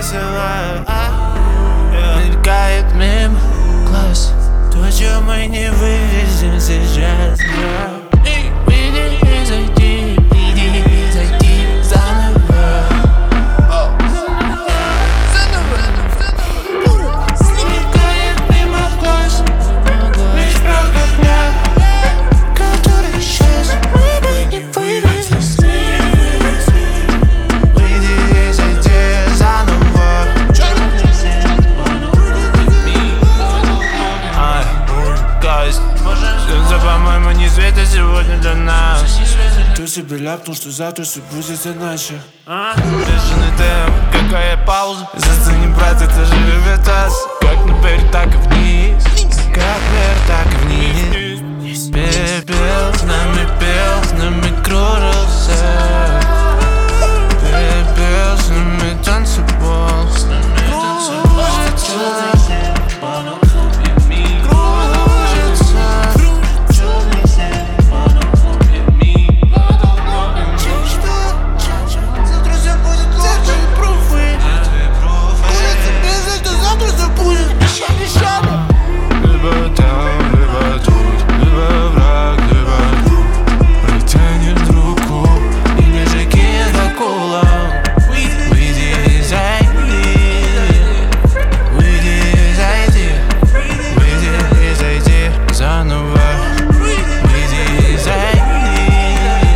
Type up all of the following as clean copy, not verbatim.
весело, мелькает мимо глаз то, чем мы не вывезем сейчас. Выйди и зайди заново. Мелькает мимо глаз лишь проходня, который сейчас мы бы не вывезли. Выйди и зайди заново. Солнце, по-моему, не светит сегодня для нас. Ты себе ляпнул, что завтра все будет иначе. Бешеный темп, какая пауза. За не брать, это же любит нас. Как наверх, так и вниз. Как вверх, так и вниз. Пепел с нами кружился. Пепел с нами танцевал.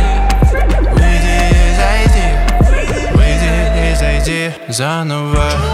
Заново.